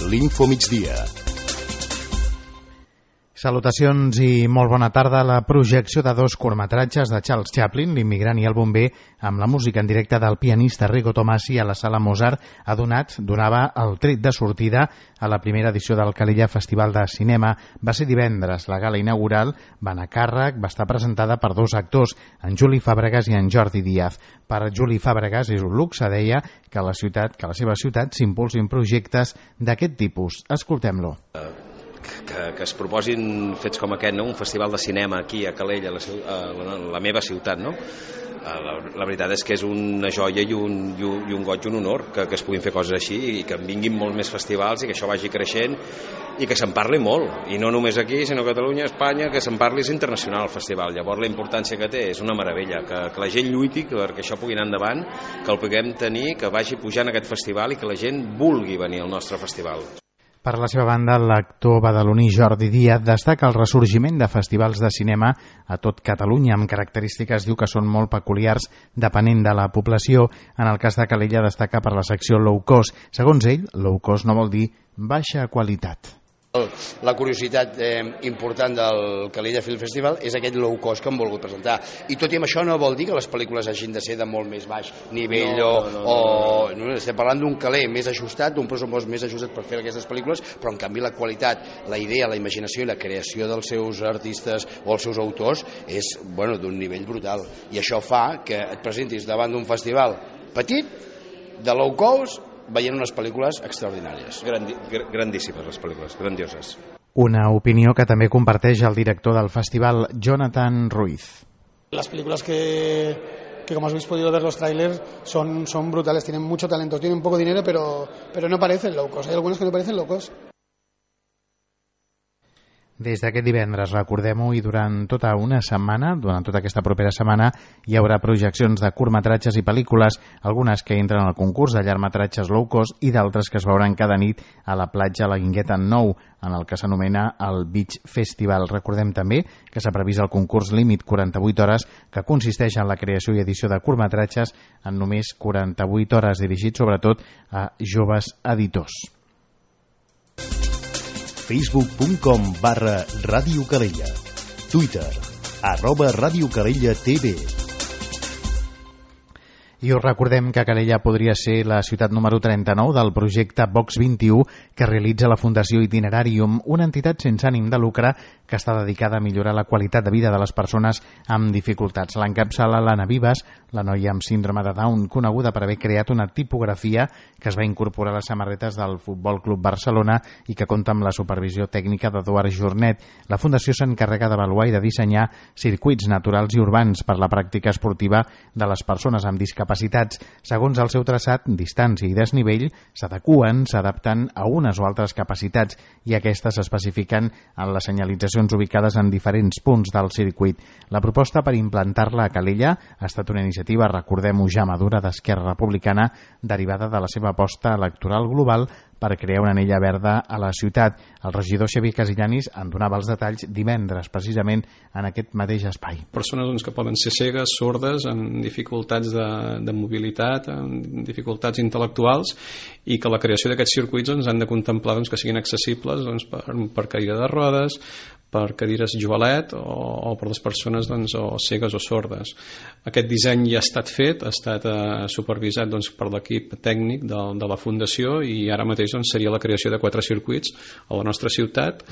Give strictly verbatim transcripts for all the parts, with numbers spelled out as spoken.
l'Info Migdia. Salutacions i molt bona tarda. La projecció de dos curtmetratges de Charles Chaplin, L'immigrant i el bomber, amb la música en directe del pianista Rigo Tomasi a la Sala Mozart, ha donat, donava el tret de sortida a la primera edició del Calella Festival de Cinema. Va ser divendres. La gala inaugural va anar a càrrec, va estar presentada per dos actors, en Juli Fàbregas i en Jordi Díaz. Per Juli Fàbregas és un luxe, deia, que la ciutat, que la seva ciutat s'impulsin projectes d'aquest tipus. Escoltem-lo. Que, que es proposin fets com aquest, no? Un festival de cinema aquí a Calella, la, la, la meva ciutat, no? La, la veritat és que és una joia i un, i un, i un goig i un honor que, que es puguin fer coses així i que en vinguin molt més festivals i que això vagi creixent i que se'n parli molt, i no només aquí sinó a Catalunya, a Espanya, que se'n parli és internacional el festival. Llavors la importància que té és una meravella, que, que la gent lluiti perquè això pugui anar endavant, que el puguem tenir, que vagi pujant aquest festival i que la gent vulgui venir al nostre festival. Per la seva banda, l'actor badaloní Jordi Díaz destaca el ressorgiment de festivals de cinema a tot Catalunya, amb característiques, diu, que són molt peculiars depenent de la població. En el cas de Calella destaca per la secció low cost. Segons ell, low cost no vol dir baixa qualitat. La curiositat eh, important del Calella Film Festival és aquest low cost que han volgut presentar, i tot i amb això no vol dir que les pel·lícules hagin de ser de molt més baix nivell, no, no, no, o, o no, estem parlant d'un caler més ajustat, d'un pressupost més ajustat per fer aquestes pel·lícules, però en canvi la qualitat, la idea, la imaginació i la creació dels seus artistes o els seus autors és, bueno, d'un nivell brutal, i això fa que et presentis davant d'un festival petit, de low cost, veient unes pel·lícules extraordinàries. Grandi, grandíssimes les pel·lícules, grandioses. Una opinió que també comparteix el director del festival, Jonathan Ruiz. Las películas que, que como habéis podido ver los trailers son, son brutales, tienen mucho talento, tienen poco dinero, pero, pero no parecen low cost. Hay algunas que no parecen low cost. Des d'aquest divendres, recordem-ho, i durant tota una setmana, durant tota aquesta propera setmana, hi haurà projeccions de curtmetratges i pel·lícules, algunes que entren al concurs de llargmetratges low cost i d'altres que es veuran cada nit a la platja La Guingueta Nou, en el que s'anomena el Beach Festival. Recordem també que s'ha previst el concurs límit quaranta-vuit hores, que consisteix en la creació i edició de curtmetratges en només quaranta-vuit hores, dirigit sobretot a joves editors. facebook punt com barra Ràdio Calella. Twitter, arroba Ràdio Calella T V. I us recordem que Calella podria ser la ciutat número trenta-nou del projecte Box vint-i-u que realitza la Fundació Itinerarium, una entitat sense ànim de lucre que està dedicada a millorar la qualitat de vida de les persones amb dificultats. L'encapçala l'Anna Vives, la noia amb síndrome de Down, coneguda per haver creat una tipografia que es va incorporar a les samarretes del Futbol Club Barcelona i que compta amb la supervisió tècnica d'Eduard Jornet. La Fundació s'encarrega d'avaluar i de dissenyar circuits naturals i urbans per la pràctica esportiva de les persones amb discapacitats. Segons el seu traçat, distància i desnivell s'adequen, s'adapten a unes o altres capacitats i aquestes s'especifiquen en les senyalitzacions ubicades en diferents punts del circuit. La proposta per implantar-la a Calella ha estat una iniciativa, recordem-ho, ja madura, d'Esquerra Republicana, derivada de la seva aposta electoral global per crear una anella verda a la ciutat. El regidor Xavier Casillanis en donava els detalls divendres, precisament en aquest mateix espai. Persones doncs, que poden ser cegues, sordes, amb dificultats de, de mobilitat, amb dificultats intel·lectuals, i que la creació d'aquests circuits doncs, han de contemplar doncs, que siguin accessibles doncs, per, per cadira de rodes, per cadires jovelet o, o per les persones doncs, o cegues o sordes. Aquest disseny ja ha estat fet, ha estat eh, supervisat doncs, per l'equip tècnic de, de la Fundació, i ara mateix doncs, seria la creació de quatre circuits a la nostra ciutat.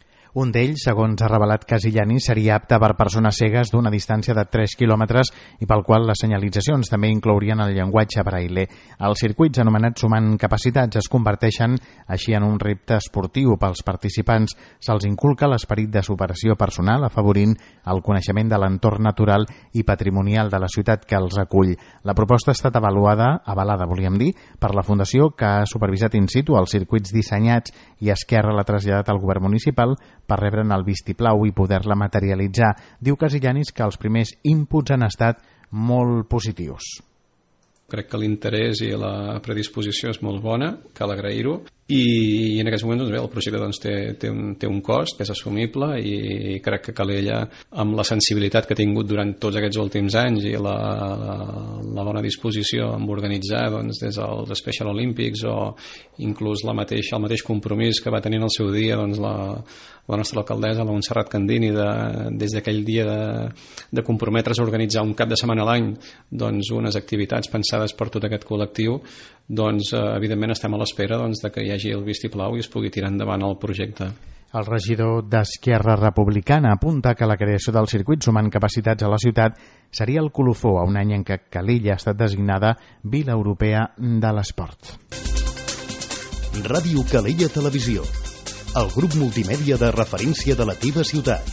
Un d'ells, segons ha revelat Casillani, seria apte per persones cegues d'una distància de tres quilòmetres i pel qual les senyalitzacions també inclourien el llenguatge braille. Els circuits anomenats Sumant Capacitats es converteixen així en un repte esportiu pels participants. Se'ls inculca l'esperit de superació personal, afavorint el coneixement de l'entorn natural i patrimonial de la ciutat que els acull. La proposta ha estat avaluada, avalada, volíem dir, per la Fundació, que ha supervisat in situ els circuits dissenyats, i Esquerra l'ha traslladat al govern municipal per rebre'n el vistiplau i poder-la materialitzar. Diu Casillanis que els primers inputs han estat molt positius. Crec que l'interès i la predisposició és molt bona, cal agrair-ho, i en aquests moments doncs bé, el projecte doncs, té, té, un, té un cost que és assumible i crec que Calella, amb la sensibilitat que ha tingut durant tots aquests últims anys i la, la, la bona disposició amb organitzar doncs, des dels Special Olympics o inclús la mateixa, el mateix compromís que va tenir en el seu dia doncs, la, la nostra alcaldessa, la Montserrat Candini, de, des d'aquell dia de, de comprometre's a organitzar un cap de setmana a l'any doncs, unes activitats pensades per tot aquest col·lectiu, doncs eh, evidentment estem a l'espera doncs, de que hi hagi el vistiplau i es pugui tirar endavant el projecte. El regidor d'Esquerra Republicana apunta que la creació del circuit sumant capacitats a la ciutat seria el colofó a un any en què Calella ha estat designada Vila Europea de l'Esport. Ràdio Calella Televisió, el grup multimèdia de referència de la teva ciutat.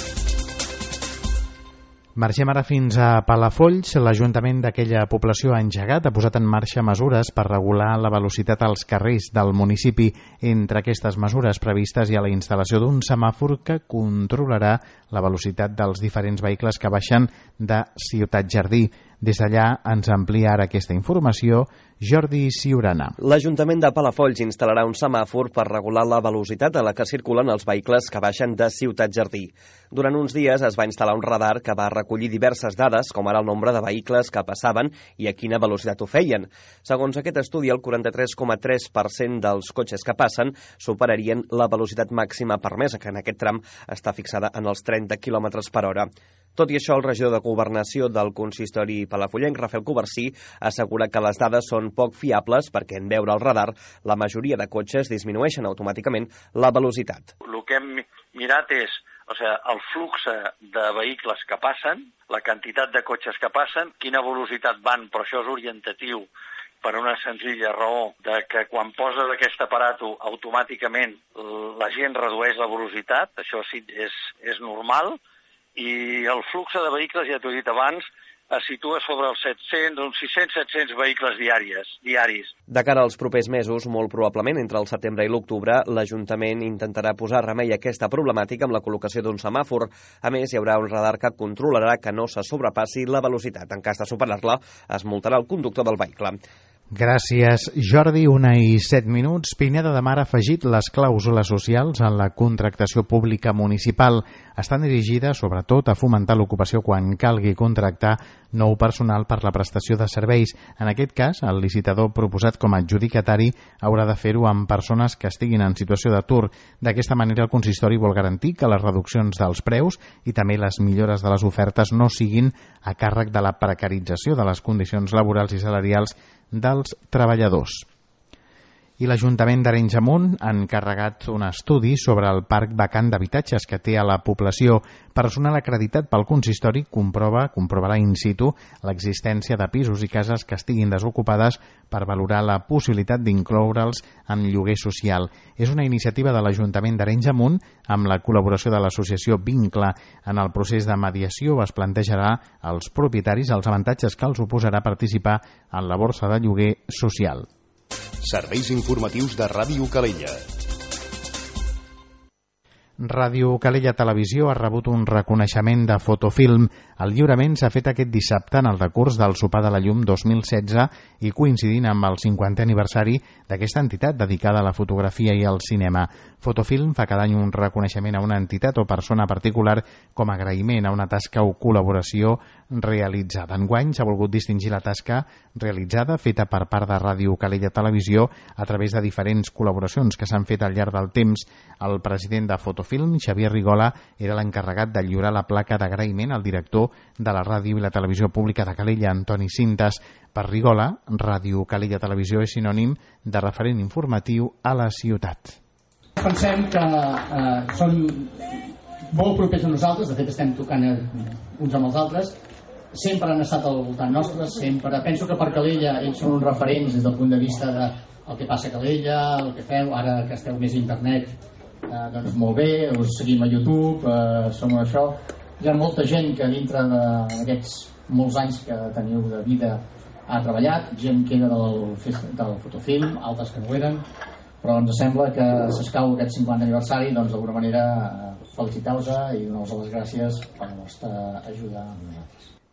Marxem ara fins a Palafolls. L'Ajuntament d'aquella població ha engegat, ha posat en marxa mesures per regular la velocitat als carrers del municipi. Entre aquestes mesures previstes hi ha la instal·lació d'un semàfor que controlarà la velocitat dels diferents vehicles que baixen de Ciutat Jardí. Des d'allà ens amplia ara aquesta informació Jordi Ciurana. L'Ajuntament de Palafolls instal·larà un semàfor per regular la velocitat a la que circulen els vehicles que baixen de Ciutat Jardí. Durant uns dies es va instal·lar un radar que va recollir diverses dades, com ara el nombre de vehicles que passaven i a quina velocitat ho feien. Segons aquest estudi, el quaranta-tres coma tres per cent dels cotxes que passen superarien la velocitat màxima permesa, que en aquest tram està fixada en els trenta quilòmetres per hora. Tot i això, el regidor de Governació del consistori palafollenc, Rafael Covarsí, assegura que les dades són poc fiables perquè en veure el radar la majoria de cotxes disminueixen automàticament la velocitat. El que hem mirat és o sigui, el flux de vehicles que passen, la quantitat de cotxes que passen, quina velocitat van, però això és orientatiu per una senzilla raó de que quan poses aquest aparato automàticament la gent redueix la velocitat, això sí és, és normal, i el flux de vehicles, ja t'ho he dit abans, es situa sobre els set-cents, uns sis-cents set-cents vehicles diaris, diaris. De cara als propers mesos, molt probablement entre el setembre i l'octubre, l'Ajuntament intentarà posar remei a aquesta problemàtica amb la col·locació d'un semàfor. A més, hi haurà un radar que controlarà que no se sobrepassi la velocitat. En cas de superar-la, es multarà el conductor del vehicle. Gràcies, Jordi. Una i set minuts. Pineda de Mar ha afegit les clàusules socials en la contractació pública municipal. Estan dirigides, sobretot, a fomentar l'ocupació quan calgui contractar nou personal per la prestació de serveis. En aquest cas, el licitador proposat com a adjudicatari haurà de fer-ho amb persones que estiguin en situació d'atur. D'aquesta manera, el consistori vol garantir que les reduccions dels preus i també les millores de les ofertes no siguin a càrrec de la precarització de les condicions laborals i salarials dels treballadors. I l'Ajuntament d'Arenys de Munt ha encarregat un estudi sobre el parc vacant d'habitatges que té a la població. Personal acreditat pel consistori comprova, comprovarà in situ l'existència de pisos i cases que estiguin desocupades per valorar la possibilitat d'incloure'ls en lloguer social. És una iniciativa de l'Ajuntament d'Arenys de Munt amb la col·laboració de l'associació Vincle. En el procés de mediació es plantejarà als propietaris els avantatges que els oposarà participar en la borsa de lloguer social. Serveis informatius de Ràdio Calella. Ràdio Calella Televisió ha rebut un reconeixement de Fotofilm. El lliurament s'ha fet aquest dissabte en el decurs del Sopar de la Llum dos mil setze i coincidint amb el cinquantè aniversari d'aquesta entitat dedicada a la fotografia i al cinema. Fotofilm fa cada any un reconeixement a una entitat o persona particular com a agraïment a una tasca o col·laboració realitzada. Enguany s'ha volgut distingir la tasca realitzada feta per part de Ràdio Calella Televisió a través de diferents col·laboracions que s'han fet al llarg del temps. El president de Fotofilm, Xavier Rigola, era l'encarregat de lliurar la placa d'agraïment al director de la ràdio i la televisió pública de Calella, Antoni Cintas. Per Rigola, Ràdio Calella Televisió és sinònim de referent informatiu a la ciutat. Pensem que eh, són molt propers a nosaltres, de fet estem tocant uns amb els altres, sempre han estat al voltant nostre, sempre. Penso que per Calella ells són uns referents des del punt de vista de el que passa a Calella, el que feu, ara que esteu més a internet, eh, doncs molt bé, us seguim a YouTube, eh, som això. Hi ha molta gent que dintre d'aquests molts anys que teniu de vida ha treballat, gent que era del, del fotofilm, altres que no eren, però ens sembla que s'escau aquest cinquantè aniversari, doncs d'alguna manera felicitar-vos i donar-vos les gràcies per la vostra ajuda amb nosaltres.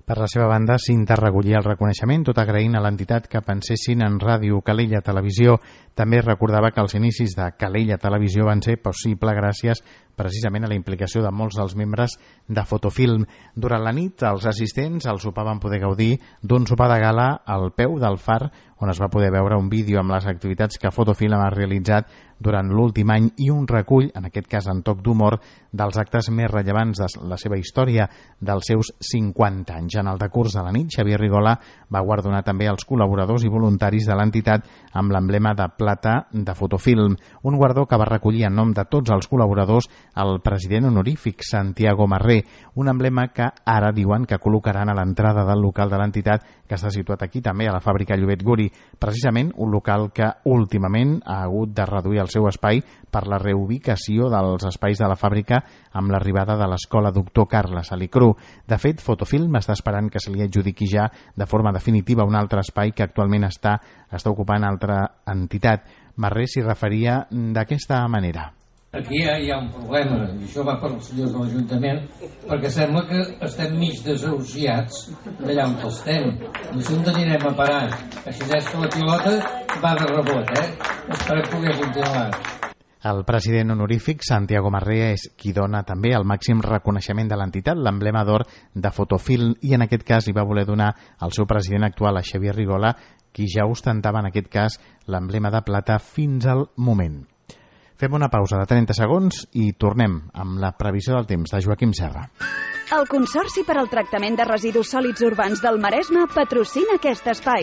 Per la seva banda, Cinta recollia el reconeixement, tot agraint a l'entitat que pensessin en Ràdio Calella Televisió. També recordava que els inicis de Calella Televisió van ser possible gràcies precisament a la implicació de molts dels membres de Fotofilm. Durant la nit, els assistents al sopar van poder gaudir d'un sopar de gala al peu del Far, on es va poder veure un vídeo amb les activitats que Fotofilm ha realitzat durant l'últim any i un recull, en aquest cas en toc d'humor, dels actes més rellevants de la seva història, dels seus cinquanta anys. En el decurs de la nit, Xavier Rigola va guardonar també els col·laboradors i voluntaris de l'entitat amb l'emblema de plata de Fotofilm, un guardó que va recollir en nom de tots els col·laboradors el president honorífic Santiago Marré, un emblema que ara diuen que col·locaran a l'entrada del local de l'entitat, que està situat aquí també a la fàbrica Llobet Guri, precisament un local que últimament ha hagut de reduir el seu espai per la reubicació dels espais de la fàbrica amb l'arribada de l'escola Doctor Carles Alicru. De fet, Fotofilm està esperant que se li adjudiqui ja de forma definitiva un altre espai que actualment està, està ocupant altra entitat. Marré s'hi referia d'aquesta manera. Aquí ja hi ha un problema, i això va per als senyors de l'Ajuntament, perquè sembla que estem mig desahuciats d'allà on estem. I si on anirem a parar? Així és que la pilota va de rebot, eh? Esperem poder continuar. El president honorífic, Santiago Marré, és qui dona també el màxim reconeixement de l'entitat, l'emblema d'or de Fotofilm, i en aquest cas hi va voler donar al seu president actual, a Xavier Rigola, qui ja ostentava en aquest cas l'emblema de plata fins al moment. Fem una pausa de trenta segons i tornem amb la previsió del temps de Joaquim Serra. El Consorci per al Tractament de Residus Sòlids Urbans del Maresme patrocina aquest espai.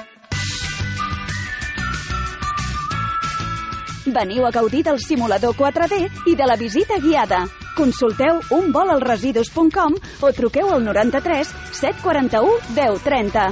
Veniu a gaudir del simulador quatre D i de la visita guiada. Consulteu un vol al residus punt com o truqueu al noranta-tres set quaranta-u deu trenta.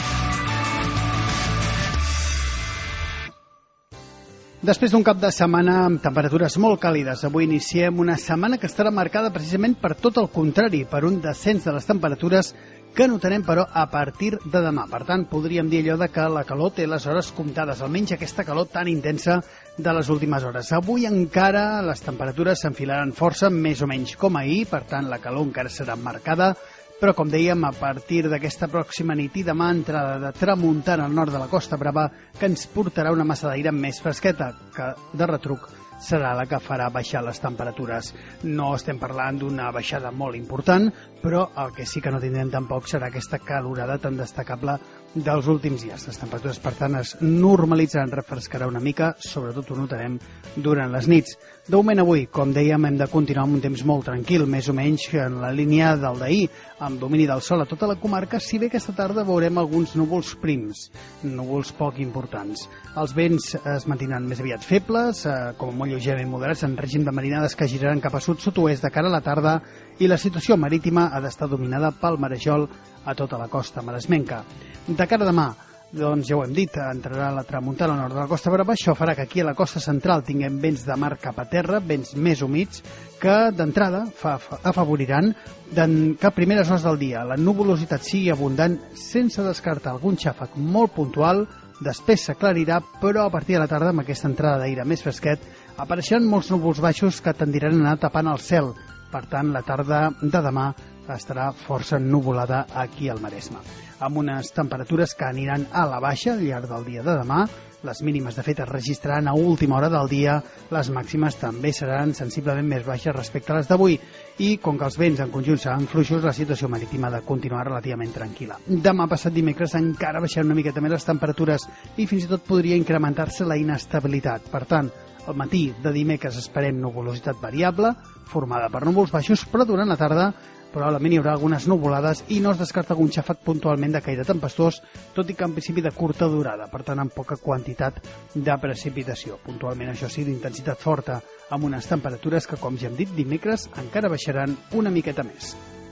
Després d'un cap de setmana amb temperatures molt càlides, avui iniciem una setmana que estarà marcada precisament per tot el contrari, per un descens de les temperatures que notarem, però, a partir de demà. Per tant, podríem dir allò de que la calor té les hores comptades, almenys aquesta calor tan intensa de les últimes hores. Avui encara les temperatures s'enfilaran força, més o menys com ahir, per tant, la calor encara serà marcada, però, com dèiem, a partir d'aquesta pròxima nit i demà, entrada de tramuntana al nord de la Costa Brava, que ens portarà una massa d'aire més fresqueta, que de retruc serà la que farà baixar les temperatures. No estem parlant d'una baixada molt important, però el que sí que no tindrem tampoc serà aquesta calorada tan destacable dels últims dies. Les temperatures, per tant, es normalitzaran, refrescarà una mica, sobretot ho notarem durant les nits. De moment avui, com dèiem, hem de continuar amb un temps molt tranquil, més o menys en la línia del d'ahir, amb domini del sol a tota la comarca, si bé aquesta tarda veurem alguns núvols prims, núvols poc importants. Els vents es mantindran més aviat febles, eh, com molt lleugerament moderats, en règim de marinades que giraran cap a sud-sud-oest de cara a la tarda, i la situació marítima ha d'estar dominada pel marejol a tota la costa maresmenca. De cara a demà, doncs ja ho hem dit, entrarà la tramuntana al nord de la Costa Brava. Això farà que aquí a la costa central tinguem vents de mar cap a terra, vents més humits, que d'entrada afavoriran que a primeres hores del dia la nuvolositat sigui abundant, sense descartar algun xàfec molt puntual. Després s'aclarirà, però a partir de la tarda, amb aquesta entrada d'aire més fresquet, apareixeran molts núvols baixos que tendiran a anar tapant el cel. Per tant, la tarda de demà estarà força nuvolada aquí al Maresme, amb unes temperatures que aniran a la baixa al llarg del dia de demà. Les mínimes, de fet, es registraran a última hora del dia, les màximes també seran sensiblement més baixes respecte a les d'avui, i com que els vents en conjunt seran fluixos, la situació marítima ha de continuar relativament tranquil·la. Demà passat dimecres encara baixaran una miqueta més les temperatures i fins i tot podria incrementar-se la inestabilitat. Per tant, al matí de dimecres esperem nuvolositat variable, formada per núvols baixos, però durant la tarda probablement hi haurà algunes nuvolades i no es descarta algun xàfec puntualment de caire tempestós, tot i que en principi de curta durada, per tant amb poca quantitat de precipitació. Puntualment, això sí, d'intensitat forta, amb unes temperatures que, com ja hem dit, dimecres encara baixaran una miqueta més.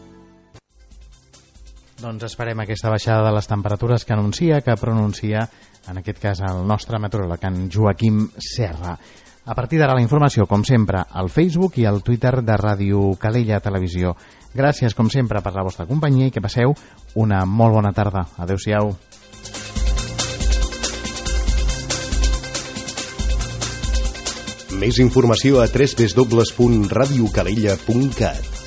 Doncs esperem aquesta baixada de les temperatures que anuncia, que pronuncia, en aquest cas, el nostre meteoròleg, en Joaquim Serra. A partir d'ara la informació, com sempre, al Facebook i al Twitter de Ràdio Calella Televisió. Gràcies, com sempre, per la vostra companyia i que passeu una molt bona tarda. Adéu-siau. Més informació a w w w punt radio calella punt cat.